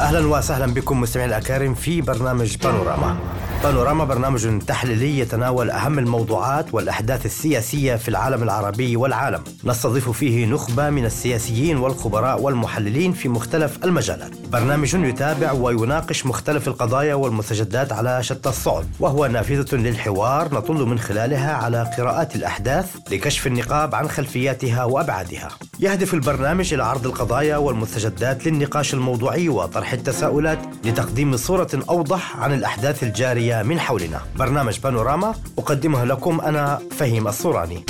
أهلا وسهلا بكم مستمعين الأكارم في برنامج بانوراما. بانوراما برنامج تحليلي يتناول أهم الموضوعات والأحداث السياسية في العالم العربي والعالم. نستضيف فيه نخبة من السياسيين والخبراء والمحللين في مختلف المجالات. برنامج يتابع ويناقش مختلف القضايا والمستجدات على شتى الصعد، وهو نافذة للحوار نطل من خلالها على قراءات الأحداث لكشف النقاب عن خلفياتها وأبعادها. يهدف البرنامج إلى عرض القضايا والمستجدات للنقاش الموضوعي وطرح التساؤلات لتقديم صورة أوضح عن الأحداث الجارية من حولنا. برنامج بانوراما أقدمه لكم أنا فهيم الصوراني.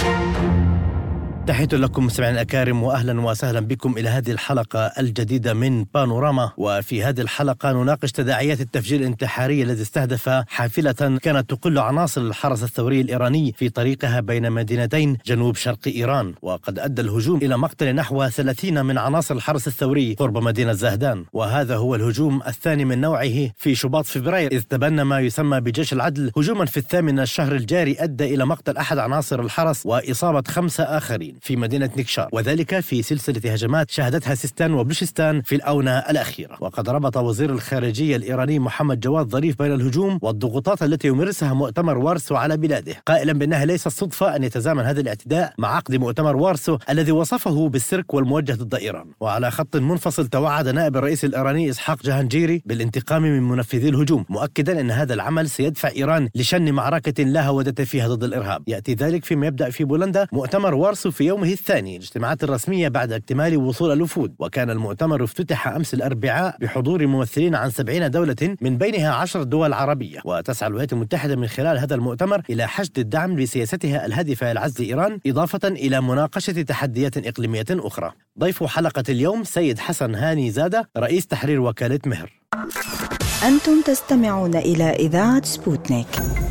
تحية لكم مستمعين الأكارم، وأهلا وسهلا بكم إلى هذه الحلقة الجديدة من بانوراما. وفي هذه الحلقة نناقش تداعيات التفجير الانتحاري الذي استهدف حافلة كانت تقل عناصر الحرس الثوري الإيراني في طريقها بين مدينتين جنوب شرق إيران، وقد أدى الهجوم إلى مقتل نحو 30 من عناصر الحرس الثوري قرب مدينة زهدان. وهذا هو الهجوم الثاني من نوعه في شباط فبراير، إذ تبنى ما يسمى بجيش العدل هجوما في 8 الشهر الجاري أدى إلى مقتل أحد عناصر الحرس وإصابة 5 آخرين في مدينة نكشار، وذلك في سلسلة هجمات شهدتها سيستان وبلوشستان في الآونة الأخيرة. وقد ربط وزير الخارجية الإيراني محمد جواد ظريف بين الهجوم والضغوطات التي يمارسها مؤتمر وارسو على بلاده، قائلا بأنها ليست صدفة أن يتزامن هذا الاعتداء مع عقد مؤتمر وارسو الذي وصفه بالسرك والموجه ضد إيران. وعلى خط منفصل توعد نائب الرئيس الإيراني إسحاق جهانجيري بالانتقام من منفذي الهجوم، مؤكدا أن هذا العمل سيدفع إيران لشن معركة لا هودة فيها ضد الإرهاب. يأتي ذلك فيما يبدأ في بولندا مؤتمر وارسو في يومه الثاني، الاجتماعات الرسمية بعد اكتمال وصول الوفود. وكان المؤتمر افتتح أمس الأربعاء بحضور ممثلين عن 70 دولة من بينها 10 دول عربية. وتسعى الولايات المتحدة من خلال هذا المؤتمر إلى حشد الدعم لسياستها الهادفة لعزل إيران، إضافة إلى مناقشة تحديات إقليمية أخرى. ضيف حلقة اليوم سيد حسن هاني زادة، رئيس تحرير وكالة مهر. أنتم تستمعون إلى إذاعة سبوتنيك.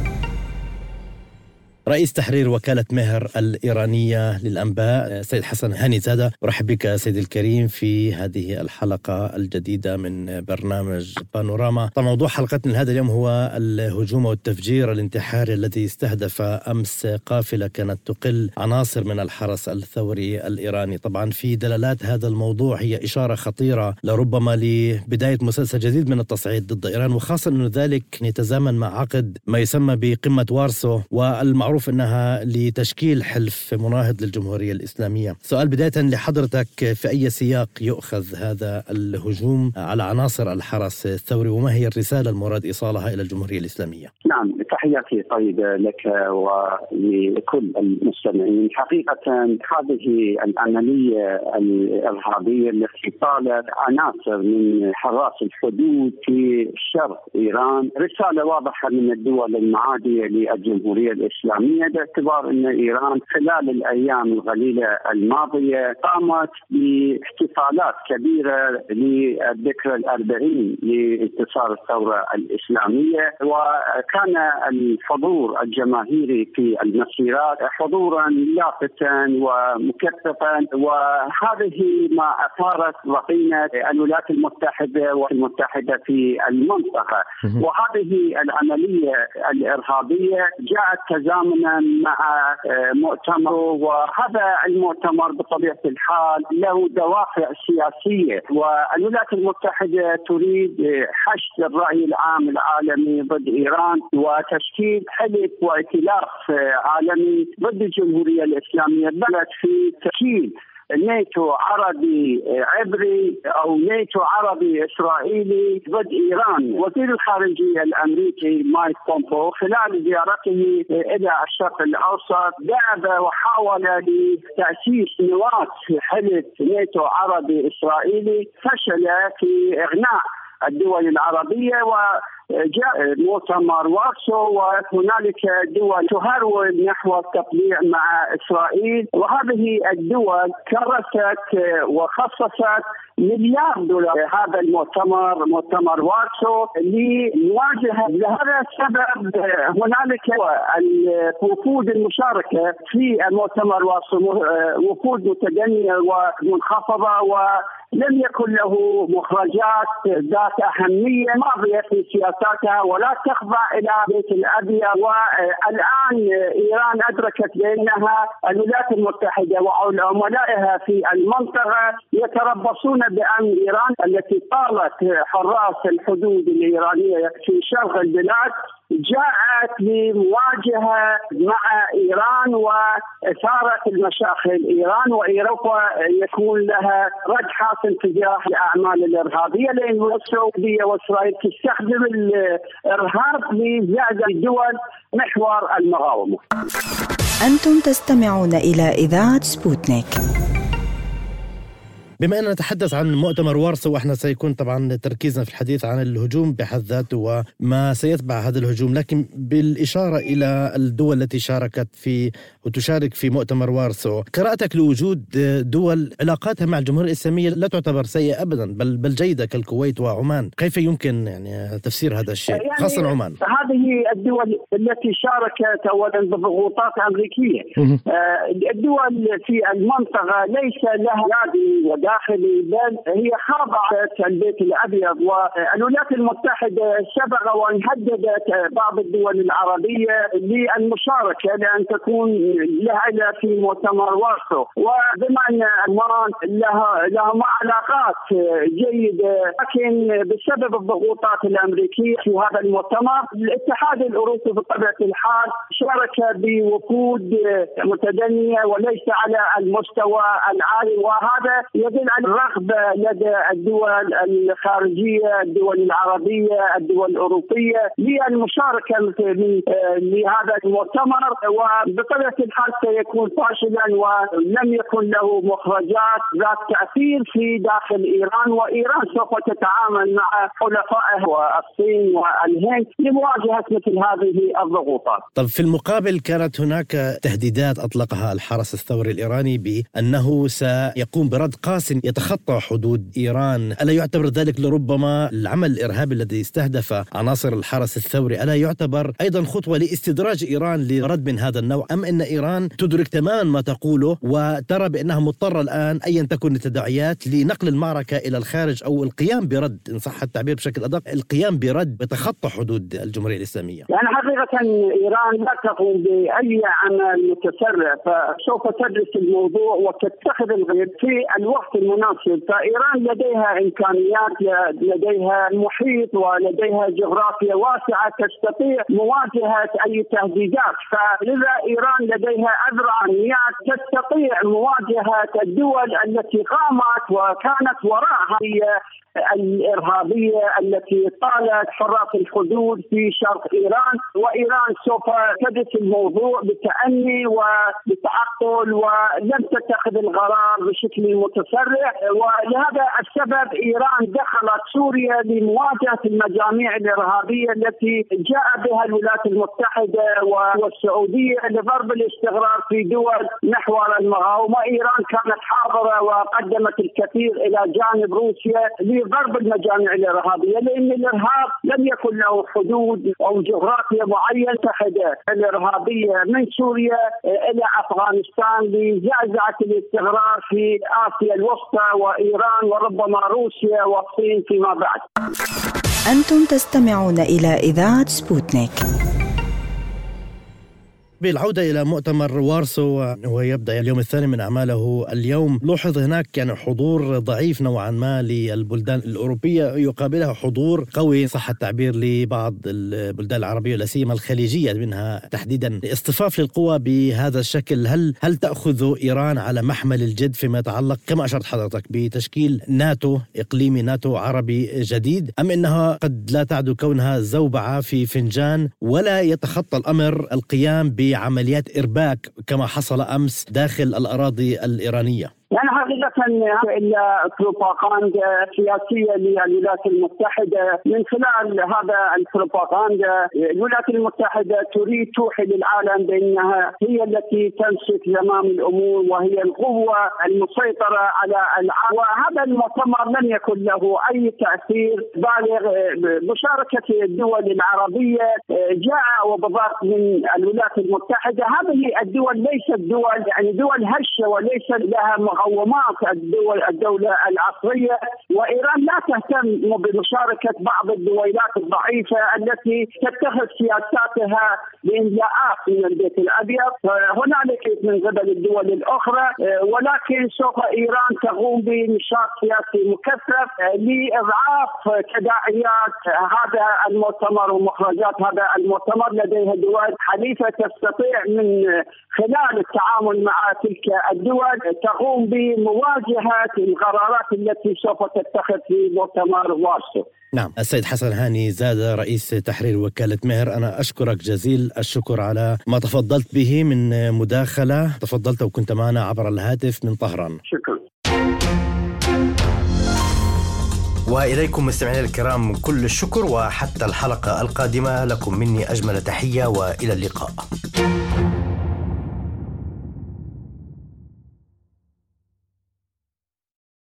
رئيس تحرير وكالة مهر الإيرانية للأنباء سيد حسن هاني زادة، أرحب بك سيد الكريم في هذه الحلقة الجديدة من برنامج بانوراما. موضوع حلقتنا لهذا اليوم هو الهجوم والتفجير الانتحاري الذي استهدف أمس قافلة كانت تقل عناصر من الحرس الثوري الإيراني. طبعا في دلالات هذا الموضوع هي إشارة خطيرة لربما لبداية مسلسل جديد من التصعيد ضد إيران، وخاصة أن ذلك يتزامن مع عقد ما يسمى بقمة وارسو، والمعروف أنها لتشكيل حلف مناهض للجمهورية الإسلامية. سؤال بداية لحضرتك، في أي سياق يؤخذ هذا الهجوم على عناصر الحرس الثوري، وما هي الرسالة المراد إيصالها إلى الجمهورية الإسلامية؟ نعم، تحياتي طيبة لك ولكل المستمعين. حقيقة هذه العملية الإرهابية التي طالت عناصر من حراس الحدود في شرق إيران رسالة واضحة من الدول المعادية للجمهورية الإسلامية، باعتبار أن إيران خلال الأيام القليلة الماضية قامت باحتفالات كبيرة للذكرى 40 لانتصار الثورة الإسلامية، وكان الحضور الجماهيري في المسيرات حضورا لافتا ومكثفا، وهذه ما أثارت ضغينة الولايات المتحدة والمتحدة في المنطقة. وهذه العملية الإرهابية جاءت تزامنا مع مؤتمر، وهذا المؤتمر بطبيعة الحال له دوافع سياسية، والولايات المتحدة تريد حشد الرأي العام العالمي ضد إيران وتشكيل حلف وائتلاف عالمي ضد الجمهورية الإسلامية، بلد في تشكيل ناتو عربي عبري أو ناتو عربي إسرائيلي ضد إيران. وزير الخارجية الأمريكي مايك بومبو خلال زيارته إلى الشرق الأوسط ذهب وحاول لتأسيس نواة حلف ناتو عربي إسرائيلي، فشل في إغناء الدول العربية، وجاء مؤتمر وارسو وهنالك دول تهرول نحو التطبيع مع إسرائيل، وهذه الدول كرست وخصصت مليار دولار هذا المؤتمر، مؤتمر وارسو، لمواجهة. لهذا السبب هنالك الوفود المشاركة في المؤتمر وارسو وفود متدنية ومنخفضة، ولم يكن له مخرجات ذات أهمية ماضية في سياسة ممارساتها ولا تخضع إلى البيت الأبيض. والآن إيران أدركت بأنها الولايات المتحدة وعملائها في المنطقة يتربصون بأمن إيران التي طالت حراس الحدود الإيرانية في شرق البلاد، جاءت لمواجهة مع إيران وإثارة المشاكل. إيران وأوروبا يكون لها رد حاسم تجاه الأعمال الإرهابية، لأن السعودية وإسرائيل تستخدم الإرهاب لزعزعة الدول محور المقاومة. أنتم تستمعون إلى إذاعة سبوتنيك. بما أننا نتحدث عن مؤتمر وارسو، وإحنا سيكون طبعا تركيزنا في الحديث عن الهجوم بحد ذاته وما سيتبع هذا الهجوم، لكن بالإشارة إلى الدول التي شاركت في وتشارك في مؤتمر وارسو، قراءتك لوجود دول علاقاتها مع الجمهورية الإسلامية لا تعتبر سيئة أبدا بل جيدة كالكويت وعمان، كيف يمكن يعني تفسير هذا الشيء خاصة عمان؟ هذه الدول التي شاركت أولا بضغوطات أمريكية. الدول في المنطقة ليس لها يد داخلي، بل هي خاضعت البيت الأبيض. والولايات المتحدة سبق وأن هددت بعض الدول العربية للمشاركة لأن تكون لها في مؤتمر وارسو، وبما أن عمان لها علاقات جيدة، لكن بسبب الضغوطات الأمريكية في هذا المؤتمر الاتحاد الأوروبي بطبيعة الحال شارك بوفود متدنية وليس على المستوى العالي، وهذا يدل على الرغبة لدى الدول الخارجية، الدول العربية، الدول الأوروبية للمشاركة لهذا المؤتمر. وبطبيعة الحال سيكون فاشلا ولم يكن له مخرجات ذات تأثير في داخل إيران، وإيران سوف تتعامل مع حلفائها والصين والهند لمواجهة مثل هذه الضغوطات. طب في المقابل كانت هناك تهديدات أطلقها الحرس الثوري الإيراني بأنه سيقوم برد قاسم يتخطى حدود إيران. ألا يعتبر ذلك لربما العمل الإرهابي الذي استهدف عناصر الحرس الثوري ألا يعتبر أيضا خطوة لاستدراج إيران لرد من هذا النوع، أم أن إيران تدرك تماما ما تقوله وترى بأنها مضطرة الآن أيا تكن التداعيات لنقل المعركة إلى الخارج أو القيام برد، إن صح التعبير بشكل أدق، القيام برد بتخطى حدود الجمهورية الإسلامية؟ يعني حقيقة إيران لا تقوم بأي عمل متسرع، فسوف تدرس الموضوع وتتخذ الغير في الوقت المناسب. فإيران لديها إمكانيات، لديها محيط ولديها جغرافيا واسعة تستطيع مواجهة أي تهديدات، فلذا إيران لديها أذرعانيات تستطيع مواجهة الدول التي قامت وكانت وراءها الإرهابية التي طالت حراس الحدود في شرق إيران. وإيران سوف تدرس الموضوع بتأني وبتعقل ولن تتخذ القرار بشكل متسرع، ولهذا السبب إيران دخلت سوريا لمواجهة المجاميع الإرهابية التي جاء بها الولايات المتحدة والسعودية لضرب الاستقرار في دول محور المقاومة. إيران كانت حاضرة وقدمت الكثير إلى جانب روسيا ضرب المجاميع الإرهابية، لأن الإرهاب لم يكن له حدود أو جغرافيا معينة. تحدى الإرهابية من سوريا إلى أفغانستان لزعزعة الاستقرار في آسيا الوسطى وإيران وربما روسيا والصين فيما بعد. أنتم تستمعون إلى إذاعة سبوتنيك. بالعودة إلى مؤتمر وارسو ويبدأ اليوم الثاني من أعماله اليوم، لوحظ هناك يعني حضور ضعيف نوعا ما للبلدان الأوروبية يقابلها حضور قوي صح التعبير لبعض البلدان العربية لا سيما الخليجية منها تحديدا. اصطفاف للقوى بهذا الشكل، هل تأخذ إيران على محمل الجد فيما يتعلق كما أشرت حضرتك بتشكيل ناتو إقليمي، ناتو عربي جديد، أم إنها قد لا تعد كونها زوبعة في فنجان ولا يتخطى الأمر القيام بعمليات إرباك كما حصل أمس داخل الأراضي الإيرانية؟ يعني حقيقة إلا بروباغندا سياسية للولايات المتحدة. من خلال هذا البروباغندا الولايات المتحدة تريد توحي للعالم بأنها هي التي تمسك زمام الأمور وهي القوة المسيطرة على العالم، وهذا المؤتمر لم يكن له أي تأثير بالغ. مشاركة الدول العربية جاء وبضغط من الولايات المتحدة. هذه الدول ليست دول يعني دول هشة وليس لها مقومات الدولة العصرية، وإيران لا تهتم بمشاركة بعض الدولات الضعيفة التي تتخذ سياساتها بإملاءات من البيت الأبيض. هنالك من قبل الدول الأخرى، ولكن سوف إيران تقوم بنشاط سياسي مكثف لإضعاف تداعيات هذا المؤتمر ومخرجات هذا المؤتمر. لديها دول حليفة تستطيع من خلال التعامل مع تلك الدول تقوم بمواجهة القرارات التي سوف تتخذ في مؤتمر وارسو. نعم، السيد حسن هاني زادة رئيس تحرير وكالة مهر، أنا أشكرك جزيل الشكر على ما تفضلت به من مداخلة تفضلت وكنت معنا عبر الهاتف من طهران. شكرا. وإليكم مستمعينا الكرام كل الشكر، وحتى الحلقة القادمة لكم مني أجمل تحية وإلى اللقاء.